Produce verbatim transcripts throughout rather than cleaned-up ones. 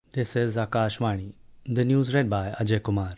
This is Akashvani. The news read by Ajay Kumar.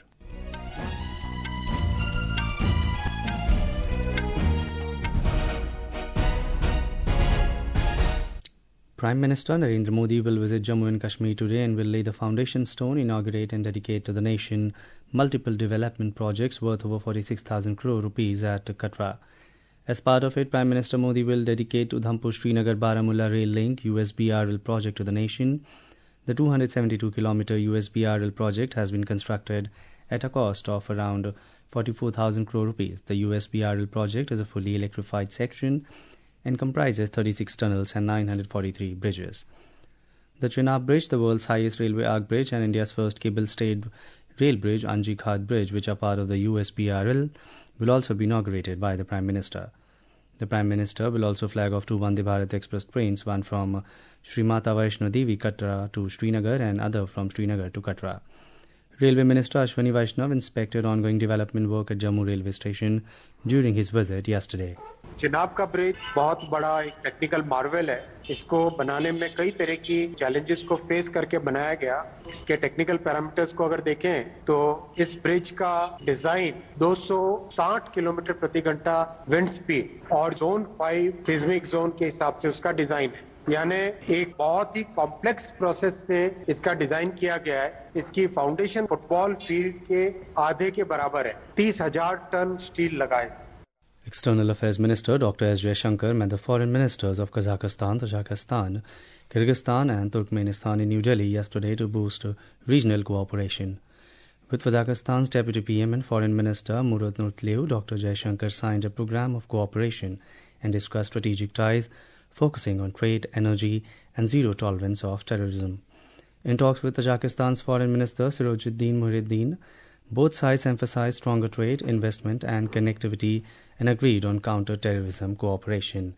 Prime Minister Narendra Modi will visit Jammu and Kashmir today and will lay the foundation stone, inaugurate and dedicate to the nation multiple development projects worth over forty-six thousand crore rupees at Katra. As part of it, Prime Minister Modi will dedicate Udhampur-Srinagar-Baramulla Rail Link U S B R L project to the nation. The two hundred seventy-two kilometer U S B R L project has been constructed at a cost of around forty-four thousand crore rupees. The U S B R L project is a fully electrified section and comprises thirty-six tunnels and nine hundred forty-three bridges. The Chenab Bridge, the world's highest railway arch bridge, and India's first cable-stayed rail bridge, Anji Ghat Bridge, which are part of the U S B R L, will also be inaugurated by the Prime Minister. The Prime Minister will also flag off two Vande Bharat Express trains, one from Sri Mata Vaishno Devi Katra to Srinagar and other from Srinagar to Katra. Railway Minister Ashwani Vaishnav inspected ongoing development work at Jammu railway station during his visit yesterday. Chenab का bridge बहुत बड़ा एक technical marvel है. इसको बनाने में कई तरह की चैलेंजेस को फेस करके बनाया गया. इसके टेक्निकल पैरामीटर्स को अगर देखें तो इस ब्रिज का डिजाइन दो सौ साठ किलोमीटर प्रति घंटा विंड स्पीड और जोन फाइव सिस्मिक जोन के हिसाब से उसका डिजाइन है. यानी एक बहुत ही कॉम्प्लेक्स प्रोसेस से इसका डिजाइन किया गया है. इसकी फाउंडेशन फुटबॉल फील्ड के आधे के बराबर है. तीस हजार टन स्टील लगा है. External Affairs Minister Doctor S. Jaishankar met the foreign ministers of Kazakhstan, Tajikistan, Kyrgyzstan and Turkmenistan in New Delhi yesterday to boost regional cooperation. With Kazakhstan's Deputy P M and Foreign Minister Murat Nurtliu, Doctor Jaishankar signed a program of cooperation and discussed strategic ties focusing on trade, energy and zero tolerance of terrorism. In talks with Tajikistan's Foreign Minister Sirojuddin Muhyiddin, both sides emphasized stronger trade, investment and connectivity and agreed on counter-terrorism cooperation.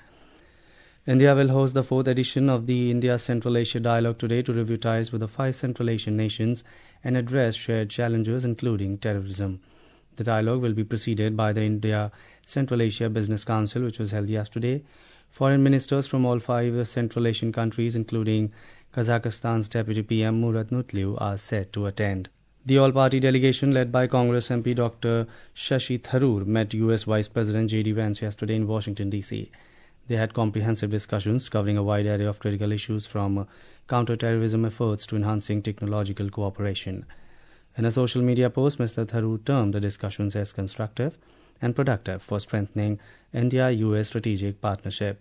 India will host the fourth edition of the India Central Asia Dialogue today to review ties with the five Central Asian nations and address shared challenges including terrorism. The dialogue will be preceded by the India Central Asia Business Council, which was held yesterday. Foreign ministers from all five Central Asian countries, including Kazakhstan's Deputy P M Murat Nurtliu, are set to attend. The all-party delegation led by Congress M P Doctor Shashi Tharoor met U S Vice President J D Vance yesterday in Washington, D C They had comprehensive discussions covering a wide array of critical issues from counter-terrorism efforts to enhancing technological cooperation. In a social media post, Mister Tharoor termed the discussions as constructive and productive for strengthening India-U S strategic partnership.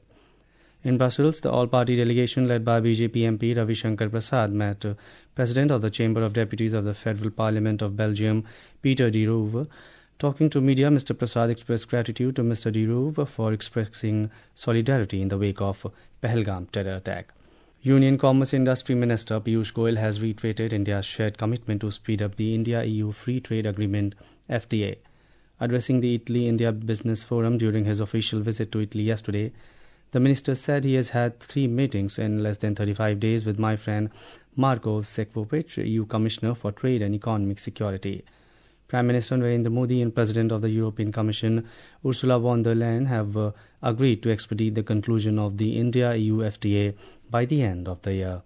In Brussels, the all-party delegation led by B J P M P Ravi Shankar Prasad met uh, President of the Chamber of Deputies of the Federal Parliament of Belgium, Peter de Rooij. Talking to media, Mister Prasad expressed gratitude to Mister de Rooij for expressing solidarity in the wake of Pahalgam terror attack. Union Commerce Industry Minister Piyush Goyal has reiterated India's shared commitment to speed up the India-E U Free Trade Agreement F T A. Addressing the Italy-India Business Forum during his official visit to Italy yesterday, the minister said he has had three meetings in less than thirty-five days with my friend Marko Sefcovic, E U Commissioner for Trade and Economic Security. Prime Minister Narendra Modi and President of the European Commission Ursula von der Leyen have uh, agreed to expedite the conclusion of the India-E U F T A by the end of the year.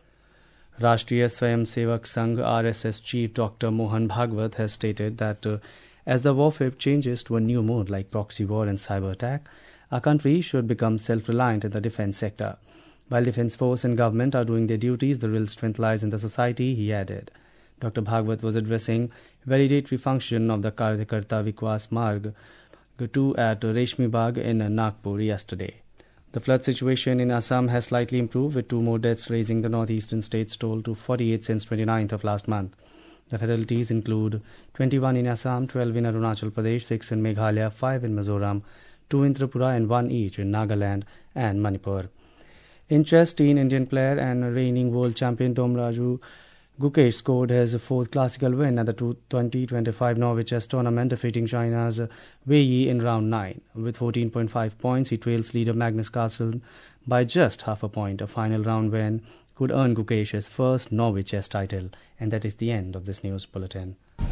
Rashtriya Swayamsevak Sangh R S S Chief Doctor Mohan Bhagwat has stated that uh, as the warfare changes to a new mode like proxy war and cyber attack, our country should become self-reliant in the defence sector. While defence force and government are doing their duties, the real strength lies in the society, he added. Doctor Bhagwat was addressing validatory function of the Karyakarta Vikwas Marg two at Reshmi Bagh in Nagpur yesterday. The flood situation in Assam has slightly improved, with two more deaths, raising the northeastern state's toll to forty-eight since twenty-ninth of last month. The fatalities include twenty-one in Assam, twelve in Arunachal Pradesh, six in Meghalaya, five in Mizoram, two in Tripura and one each in Nagaland and Manipur. In chess, teen Indian player and reigning world champion Domraju Gukesh scored his fourth classical win at the twenty twenty-five Norway Chess Tournament, defeating China's Wei Yi in round nine. With fourteen point five points, he trails leader Magnus Carlsen by just half a point. A final round win could earn Gukesh his first Norway chess title. And that is the end of this news bulletin.